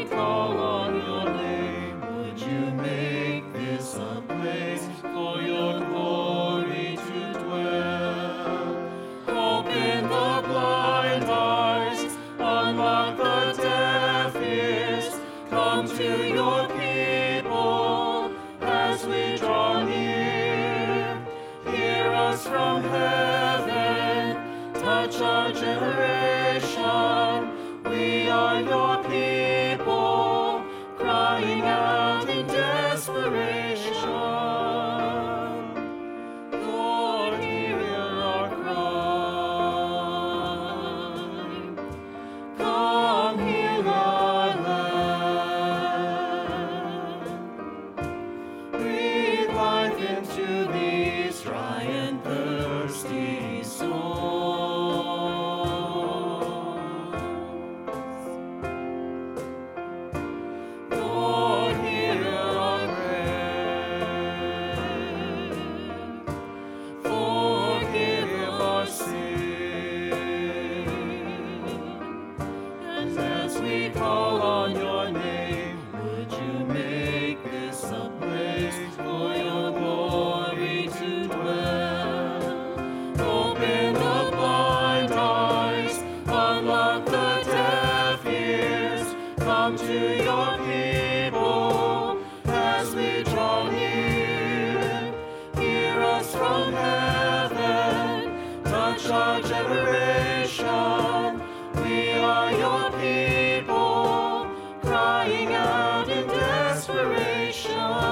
call on your name, would you make this a place for your glory to dwell? Open the blind eyes, unlock the deaf ears, come to your people as we draw near. Hear us from heaven, touch our generation. We are your people, crying out in desperation. Lord, hear our cry. Come heal our land. Breathe life into these dry and thirsty souls. Lord, hear our prayer. Forgive our sin. And as we call on your name, would you make this a place for your glory to dwell? Open the blind eyes, unlock the deaf ears, come to your people as we draw near. Hear us from heaven, touch our generation. We are your people, crying out in desperation.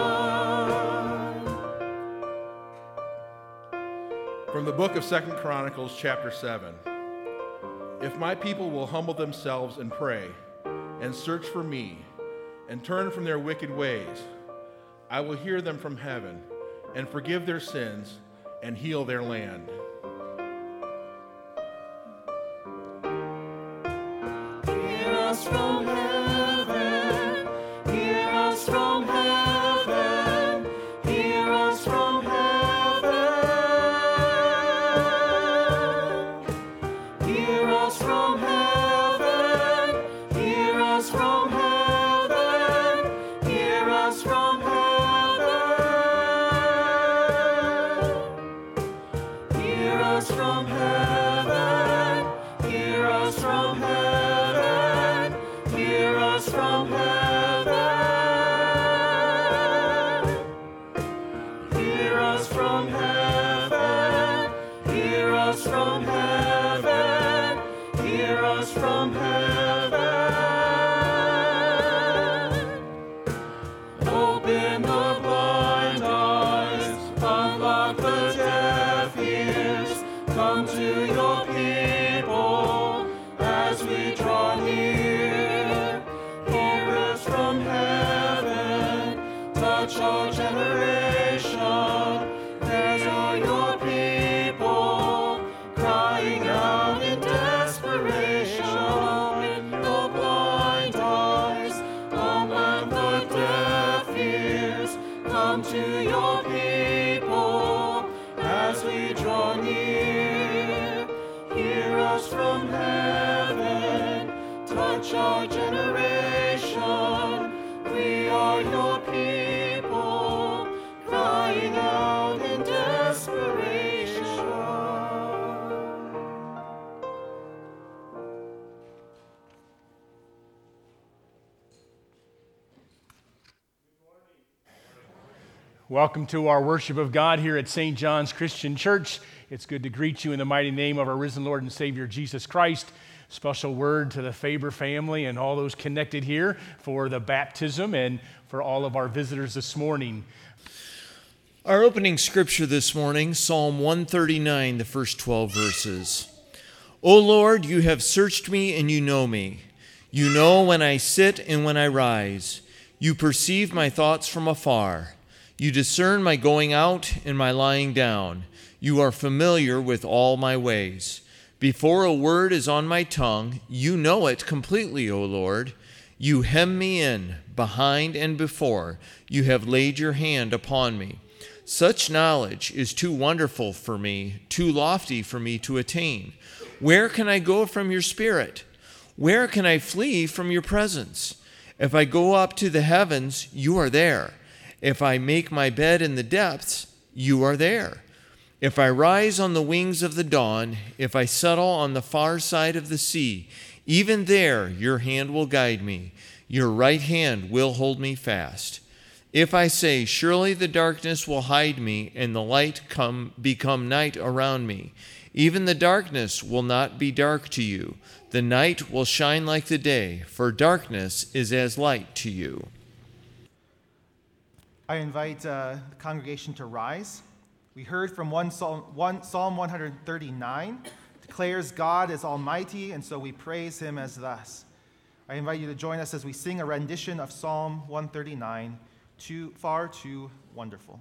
From the book of 2 Chronicles, chapter 7. If my people will humble themselves and pray, and search for me, and turn from their wicked ways, I will hear them from heaven, and forgive their sins, and heal their land. Hear us from heaven, hear us from heaven, hear us from heaven. Hear us from heaven, hear us from heaven, hear us from heaven. Hear us from heaven, hear us from heaven, hear us from heaven. Hear us from heaven, hear us from heaven, hear us from heaven. Open the blind eyes, unlock the deaf ears, come to your people as we draw near. Hear us from heaven, touch our generation. These are your people, crying out in desperation. Open the blind eyes, unlock the deaf ears, come to your people as we draw near. Hear us from heaven, touch our generation. We are your people, crying out in desperation. Welcome to our worship of God here at St. John's Christian Church. It's good to greet you in the mighty name of our risen Lord and Savior, Jesus Christ. Special word to the Faber family and all those connected here for the baptism and for all of our visitors this morning. Our opening scripture this morning, Psalm 139, the first 12 verses. O Lord, you have searched me and you know me. You know when I sit and when I rise. You perceive my thoughts from afar. You discern my going out and my lying down. You are familiar with all my ways. Before a word is on my tongue, you know it completely, O Lord. You hem me in, behind and before. You have laid your hand upon me. Such knowledge is too wonderful for me, too lofty for me to attain. Where can I go from your spirit? Where can I flee from your presence? If I go up to the heavens, you are there. If I make my bed in the depths, you are there. If I rise on the wings of the dawn, if I settle on the far side of the sea, even there your hand will guide me. Your right hand will hold me fast. If I say, surely the darkness will hide me, and the light become night around me, even the darkness will not be dark to you. The night will shine like the day, for darkness is as light to you. I invite the congregation to rise. We heard from Psalm 139, declares God is almighty, and so we praise him as thus. I invite you to join us as we sing a rendition of Psalm 139, Far Too Wonderful.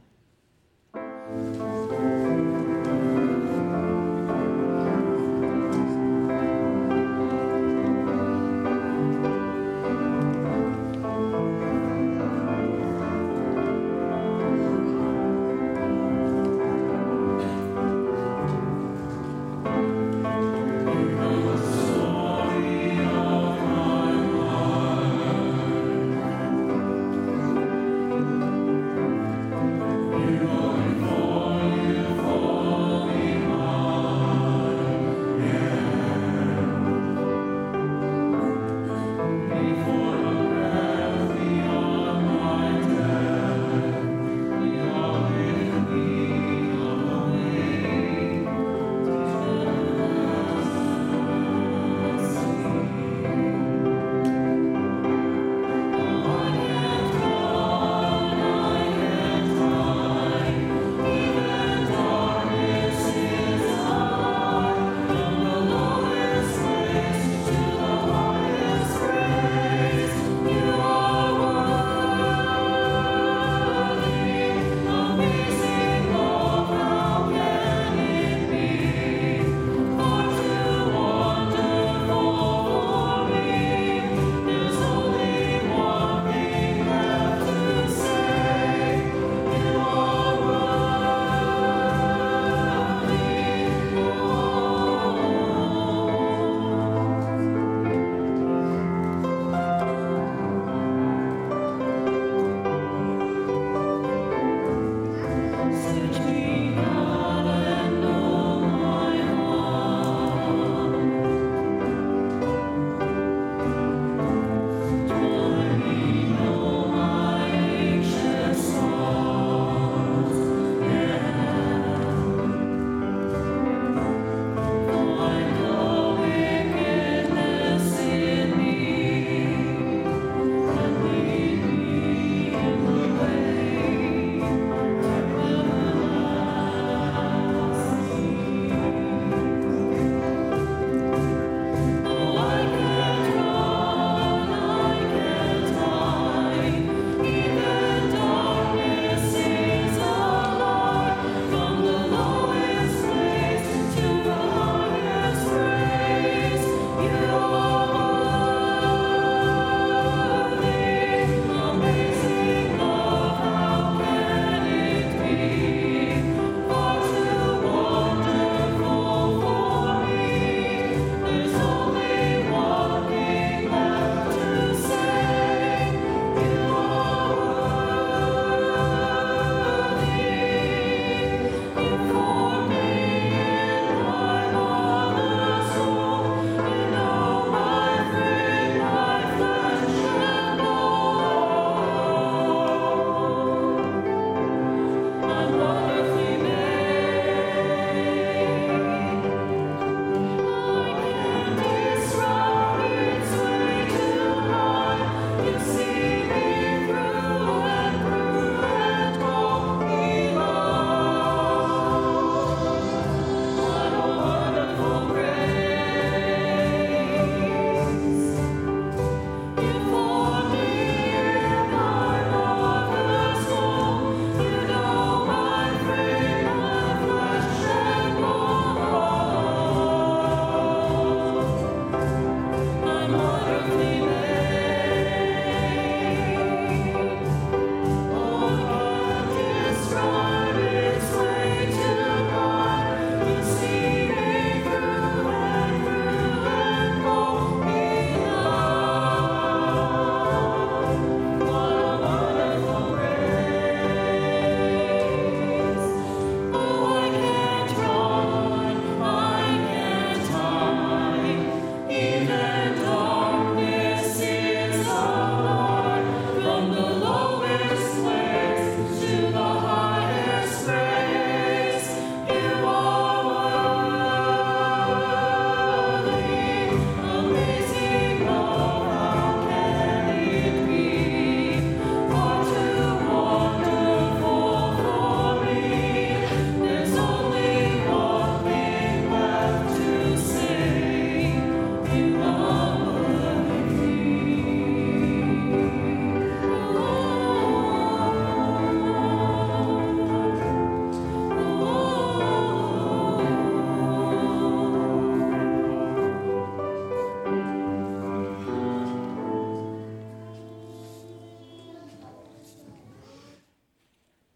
You are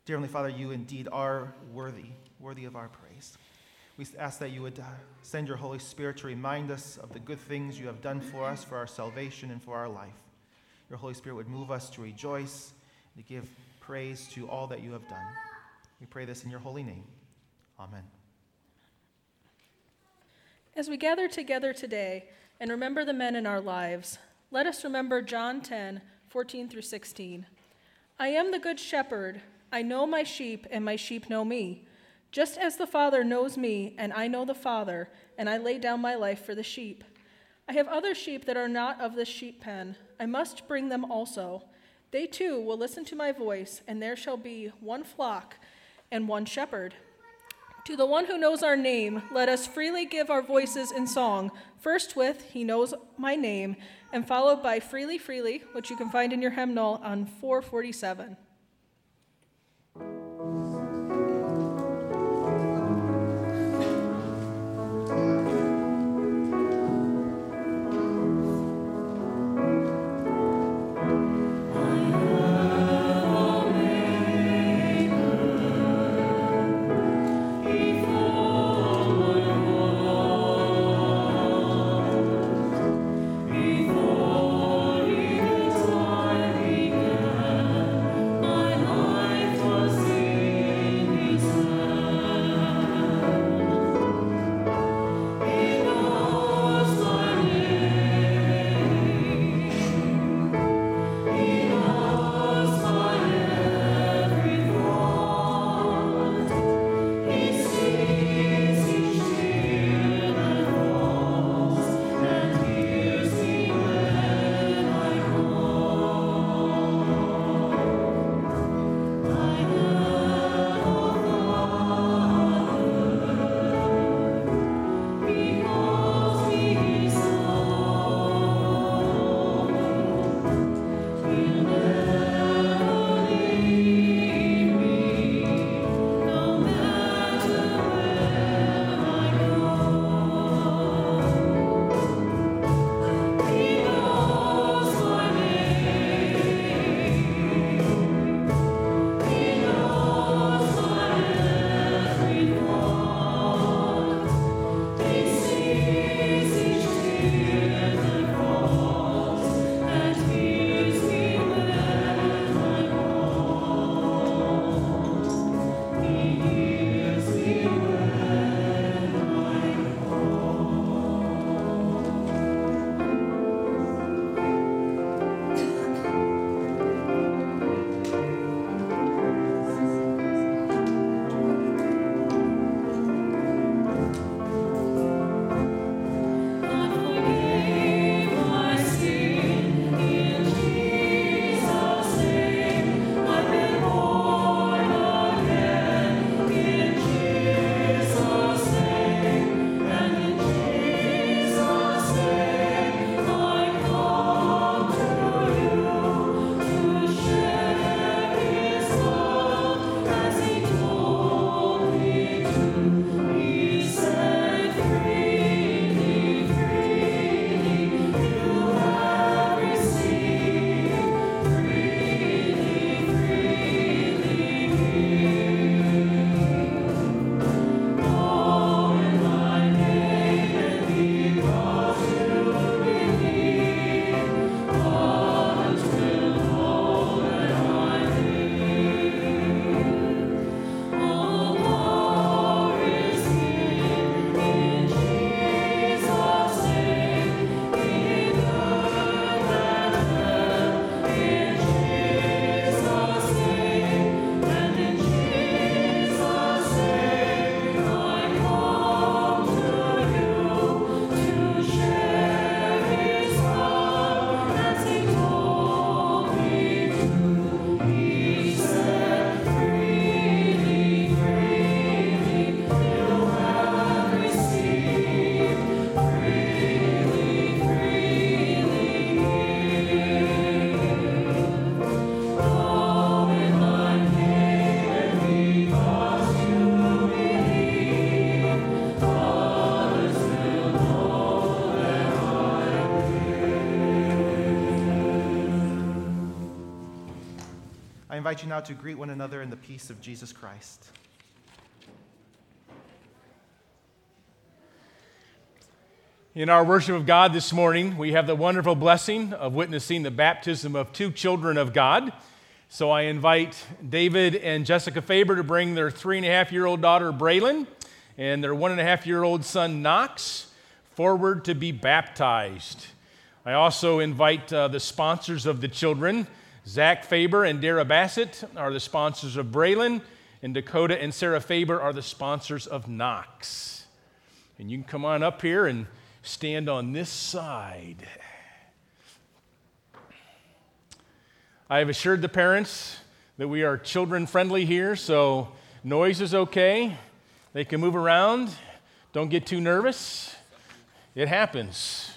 Dear Heavenly Father, you indeed are worthy of our praise. We ask that you would send your Holy Spirit to remind us of the good things you have done for us, for our salvation and for our life. Your Holy Spirit would move us to rejoice and to give praise to all that you have done. We pray this in your holy name. Amen. As we gather together today and remember the men in our lives, let us remember John 10:14 through 16. I am the good shepherd. I know my sheep, and my sheep know me. Just as the Father knows me, and I know the Father, and I lay down my life for the sheep. I have other sheep that are not of this sheep pen. I must bring them also. They too will listen to my voice, and there shall be one flock and one shepherd. To the one who knows our name, let us freely give our voices in song, first with He Knows My Name, and followed by Freely, Freely, which you can find in your hymnal on 447. Before I invite you now to greet one another in the peace of Jesus Christ. In our worship of God this morning, we have the wonderful blessing of witnessing the baptism of two children of God. So I invite David and Jessica Faber to bring their 3.5-year-old daughter, Braylon, and their 1.5-year-old son, Knox, forward to be baptized. I also invite the sponsors of the children. Zach Faber and Dara Bassett are the sponsors of Braylon, and Dakota and Sarah Faber are the sponsors of Knox. And you can come on up here and stand on this side. I have assured the parents that we are children-friendly here, so noise is okay. They can move around. Don't get too nervous. It happens.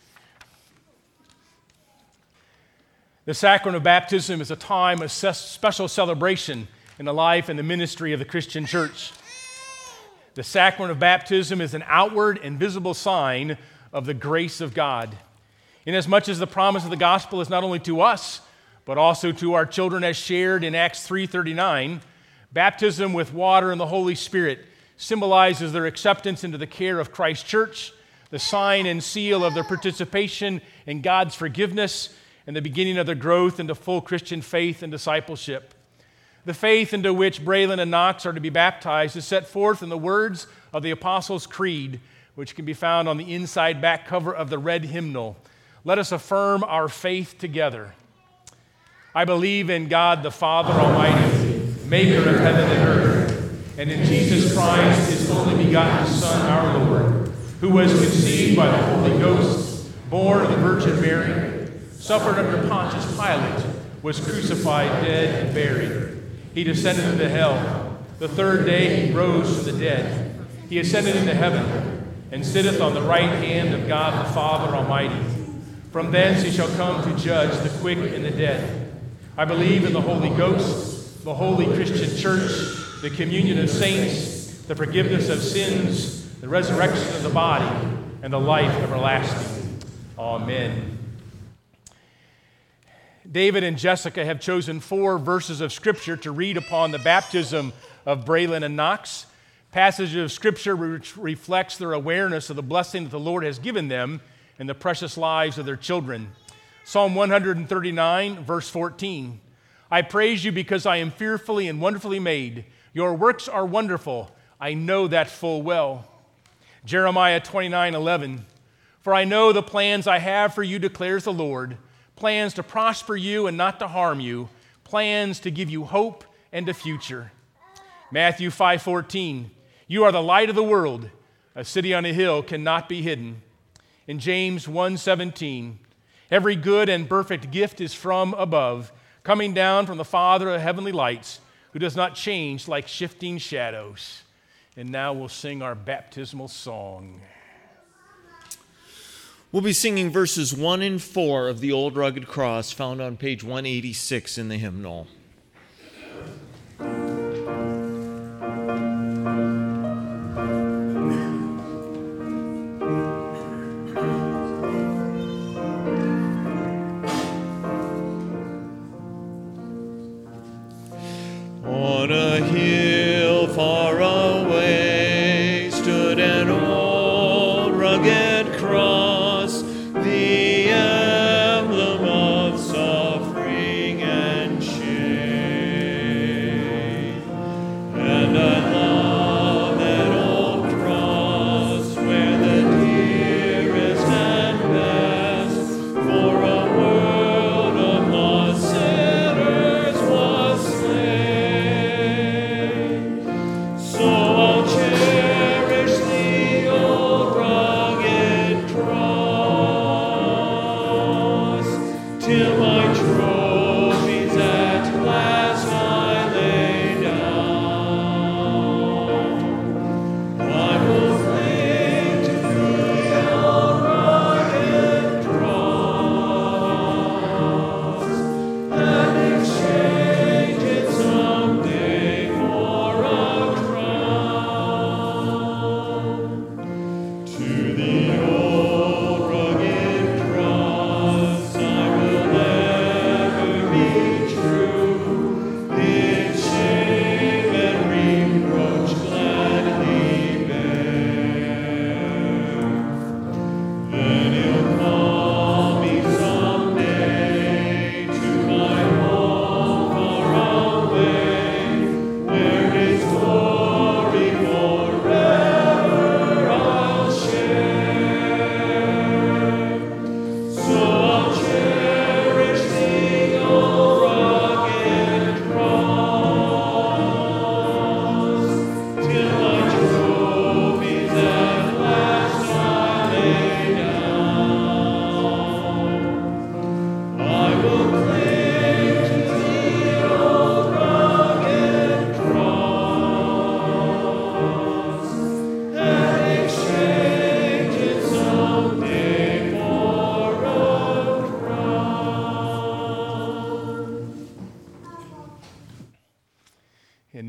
The sacrament of baptism is a time of special celebration in the life and the ministry of the Christian church. The sacrament of baptism is an outward and visible sign of the grace of God. Inasmuch as the promise of the gospel is not only to us, but also to our children as shared in Acts 3:39, baptism with water and the Holy Spirit symbolizes their acceptance into the care of Christ's church, the sign and seal of their participation in God's forgiveness, and the beginning of their growth into full Christian faith and discipleship. The faith into which Braylon and Knox are to be baptized is set forth in the words of the Apostles' Creed, which can be found on the inside back cover of the red hymnal. Let us affirm our faith together. I believe in God the Father Almighty, maker of heaven and earth, and in Jesus Christ, his only begotten Son, our Lord, who was conceived by the Holy Ghost, born of the Virgin Mary, suffered under Pontius Pilate, was crucified, dead, and buried. He descended into hell. The third day he rose from the dead. He ascended into heaven, and sitteth on the right hand of God the Father Almighty. From thence he shall come to judge the quick and the dead. I believe in the Holy Ghost, the holy Christian church, the communion of saints, the forgiveness of sins, the resurrection of the body, and the life everlasting. Amen. David and Jessica have chosen 4 verses of Scripture to read upon the baptism of Braylon and Knox. Passage of Scripture which reflects their awareness of the blessing that the Lord has given them in the precious lives of their children. Psalm 139, verse 14. I praise you because I am fearfully and wonderfully made. Your works are wonderful. I know that full well. Jeremiah 29:11. For I know the plans I have for you, declares the Lord, plans to prosper you and not to harm you, plans to give you hope and a future. Matthew 5:14. You are the light of the world. A city on a hill cannot be hidden. In James 1:17. Every good and perfect gift is from above, coming down from the Father of heavenly lights, who does not change like shifting shadows. And now we'll sing our baptismal song. We'll be singing verses 1 and 4 of the Old Rugged Cross, found on page 186 in the hymnal. On a hill far away stood an old rugged cross, the emblem of suffering and shame. And I love that old cross where the dearest and best for a world of lost sinners was slain. So I'll cherish the old rugged cross till my trophies at last I lay down. I will cling to the old rugged cross and exchange it someday for a crown. To the old rugged cross I will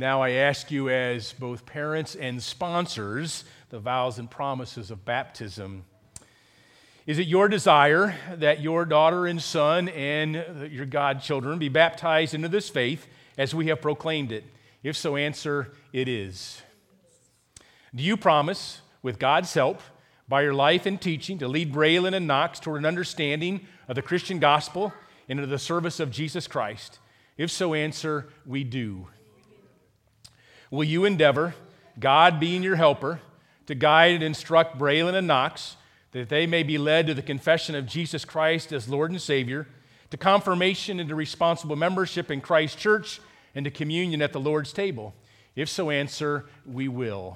now I ask you, as both parents and sponsors, the vows and promises of baptism. Is it your desire that your daughter and son and your godchildren be baptized into this faith as we have proclaimed it? If so, answer, it is. Do you promise, with God's help, by your life and teaching, to lead Braylon and Knox toward an understanding of the Christian gospel and into the service of Jesus Christ? If so, answer, we do. Will you endeavor, God being your helper, to guide and instruct Braylon and Knox, that they may be led to the confession of Jesus Christ as Lord and Savior, to confirmation and to responsible membership in Christ's church, and to communion at the Lord's table? If so, answer, we will.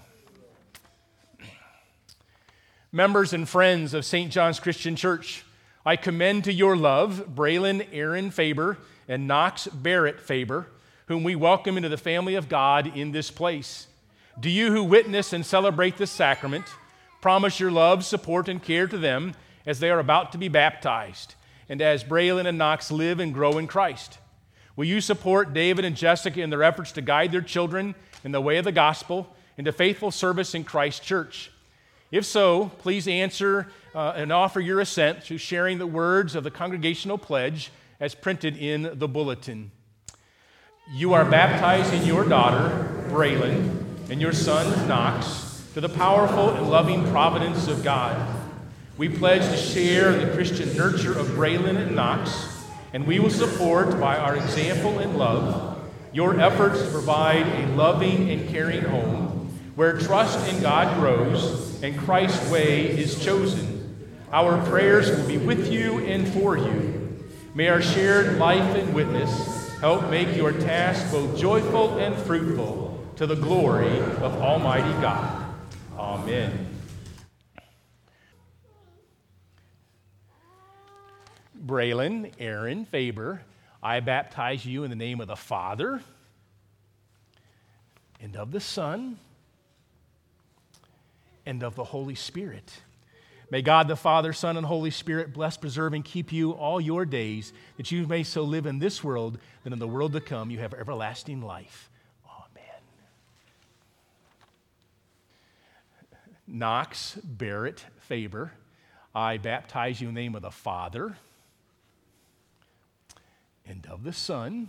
Members and friends of St. John's Christian Church, I commend to your love Braylon Aaron Faber and Knox Barrett Faber, whom we welcome into the family of God in this place. Do you who witness and celebrate this sacrament promise your love, support, and care to them as they are about to be baptized, and as Braylon and Knox live and grow in Christ? Will you support David and Jessica in their efforts to guide their children in the way of the gospel into faithful service in Christ's church? If so, please answer and offer your assent to sharing the words of the congregational pledge as printed in the bulletin. You are baptizing your daughter, Braylon, and your son, Knox, to the powerful and loving providence of God. We pledge to share in the Christian nurture of Braylon and Knox, and we will support, by our example and love, your efforts to provide a loving and caring home where trust in God grows and Christ's way is chosen. Our prayers will be with you and for you. May our shared life and witness help make your task both joyful and fruitful to the glory of Almighty God. Amen. Braylon Aaron Faber, I baptize you in the name of the Father and of the Son and of the Holy Spirit. May God the Father, Son, and Holy Spirit bless, preserve, and keep you all your days, that you may so live in this world that in the world to come you have everlasting life. Amen. Knox Barrett Faber, I baptize you in the name of the Father and of the Son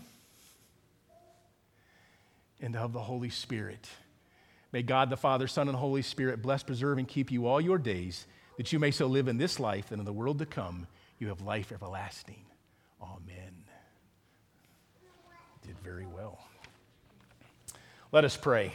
and of the Holy Spirit. May God the Father, Son, and Holy Spirit bless, preserve, and keep you all your days, that you may so live in this life and in the world to come you have life everlasting. Amen. Did very well. Let us pray.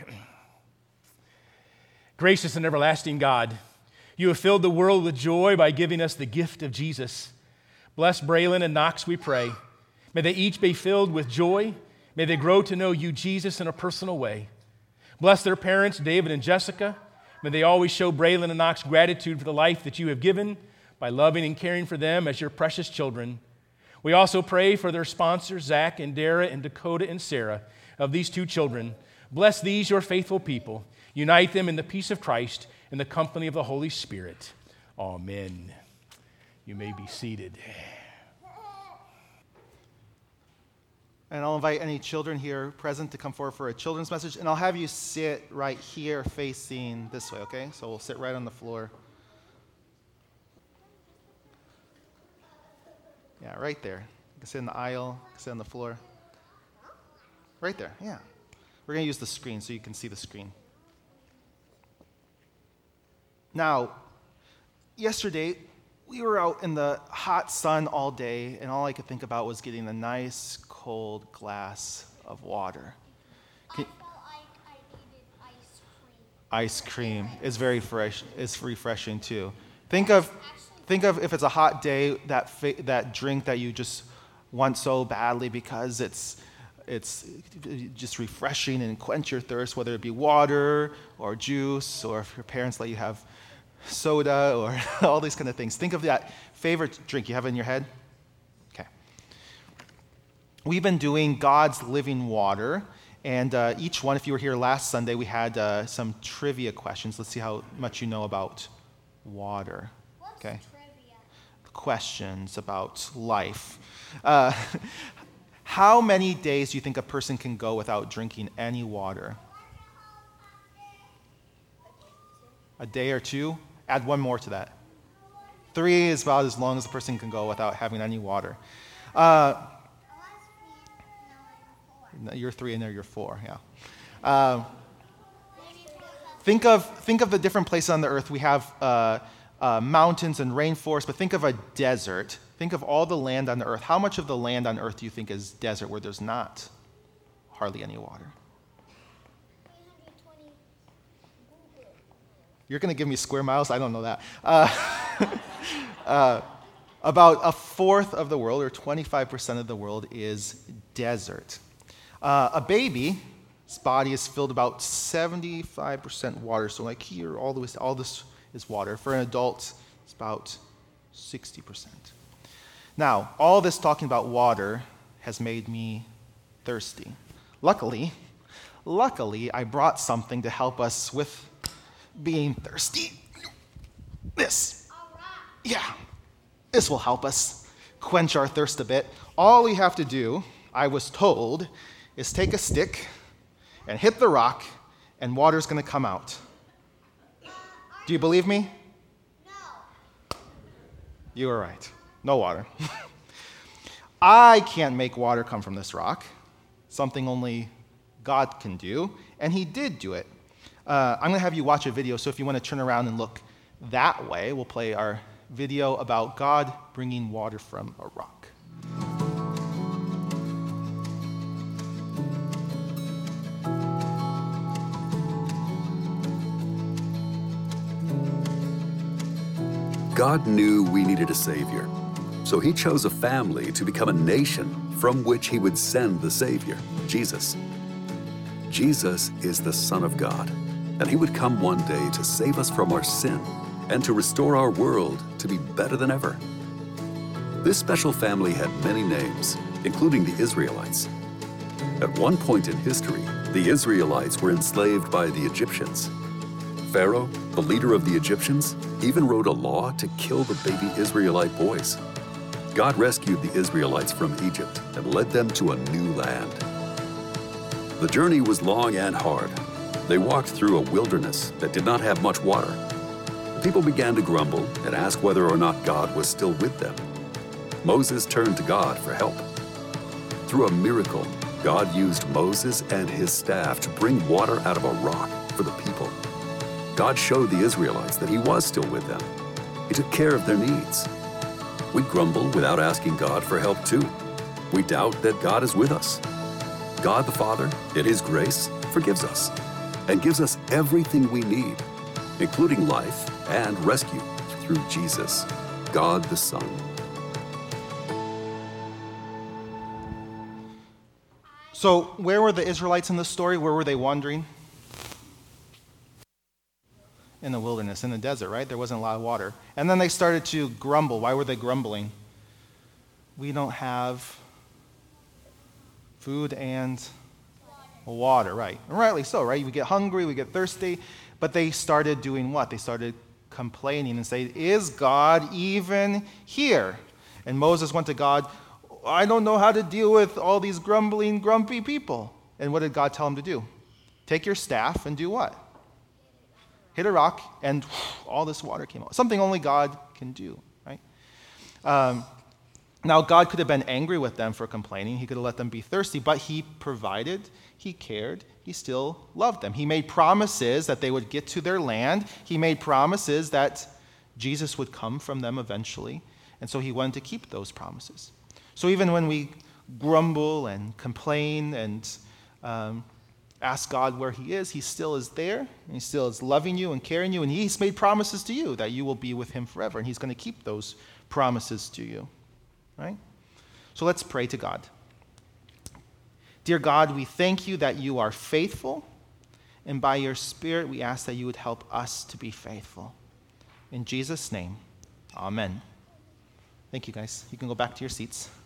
Gracious and everlasting God, you have filled the world with joy by giving us the gift of Jesus. Bless Braylon and Knox, we pray. May they each be filled with joy. May they grow to know you, Jesus, in a personal way. Bless their parents, David and Jessica. May they always show Braylon and Knox gratitude for the life that you have given by loving and caring for them as your precious children. We also pray for their sponsors, Zach and Dara and Dakota and Sarah, of these two children. Bless these, your faithful people. Unite them in the peace of Christ in the company of the Holy Spirit. Amen. You may be seated. And I'll invite any children here present to come forward for a children's message. And I'll have you sit right here facing this way, okay? So we'll sit right on the floor. Yeah, right there. You can sit in the aisle, you can sit on the floor. Right there, yeah. We're going to use the screen so you can see the screen. Now, yesterday, we were out in the hot sun all day, and all I could think about was getting a nice, cold glass of water. I felt like I needed Ice cream is very fresh. It's refreshing too. Think of if it's a hot day, that drink that you just want so badly because it's just refreshing and quench your thirst, whether it be water or juice, or if your parents let you have soda or all these kind of things. Think of that favorite drink you have in your head. Okay. We've been doing God's living water, and each one, if you were here last Sunday, we had some trivia questions. Let's see how much you know about water. Okay. trivia. Questions about life. How many days do you think a person can go without drinking any water? A day or two? Add one more to that. 3 is about as long as a person can go without having any water. You're 3 and there you're 4, yeah. Think of the different places on the earth. We have mountains and rainforests, but think of a desert. Think of all the land on the earth. How much of the land on earth do you think is desert where there's not hardly any water? You're going to give me square miles? I don't know that. About a fourth of the world, or 25% of the world, is desert. A baby's body is filled about 75% water. So like here, all this is water. For an adult, it's about 60%. Now, all this talking about water has made me thirsty. Luckily, I brought something to help us with being thirsty. This. Yeah, this will help us quench our thirst a bit. All we have to do, I was told, is take a stick and hit the rock, and water's going to come out. Do you believe me? No. You were right. No water. I can't make water come from this rock, something only God can do, and he did do it. I'm going to have you watch a video, so if you want to turn around and look that way, we'll play our video about God bringing water from a rock. God knew we needed a Savior, so he chose a family to become a nation from which he would send the Savior, Jesus. Jesus is the Son of God, and he would come one day to save us from our sin and to restore our world to be better than ever. This special family had many names, including the Israelites. At one point in history, the Israelites were enslaved by the Egyptians. Pharaoh, the leader of the Egyptians, even wrote a law to kill the baby Israelite boys. God rescued the Israelites from Egypt and led them to a new land. The journey was long and hard. They walked through a wilderness that did not have much water. The people began to grumble and ask whether or not God was still with them. Moses turned to God for help. Through a miracle, God used Moses and his staff to bring water out of a rock for the people. God showed the Israelites that he was still with them. He took care of their needs. We grumble without asking God for help too. We doubt that God is with us. God the Father, in his grace, forgives us and gives us everything we need, including life and rescue through Jesus, God the Son. So where were the Israelites in this story? Where were they wandering? In the wilderness, in the desert, right? There wasn't a lot of water. And then they started to grumble. Why were they grumbling? We don't have food and water, right? And rightly so, right? We get hungry, we get thirsty. But they started doing what? They started complaining and saying, is God even here? And Moses went to God, I don't know how to deal with all these grumbling, grumpy people. And what did God tell him to do? Take your staff and do what? Hit a rock, and all this water came out. Something only God can do, right? Now, God could have been angry with them for complaining. He could have let them be thirsty, but he provided, he cared, he still loved them. He made promises that they would get to their land. He made promises that Jesus would come from them eventually, and so he wanted to keep those promises. So even when we grumble and complain and ask God where he is, he still is there, and he still is loving you and caring you, and he's made promises to you that you will be with him forever, and he's going to keep those promises to you, right? So let's pray to God. Dear God, we thank you that you are faithful, and by your Spirit, we ask that you would help us to be faithful. In Jesus' name, amen. Thank you, guys. You can go back to your seats.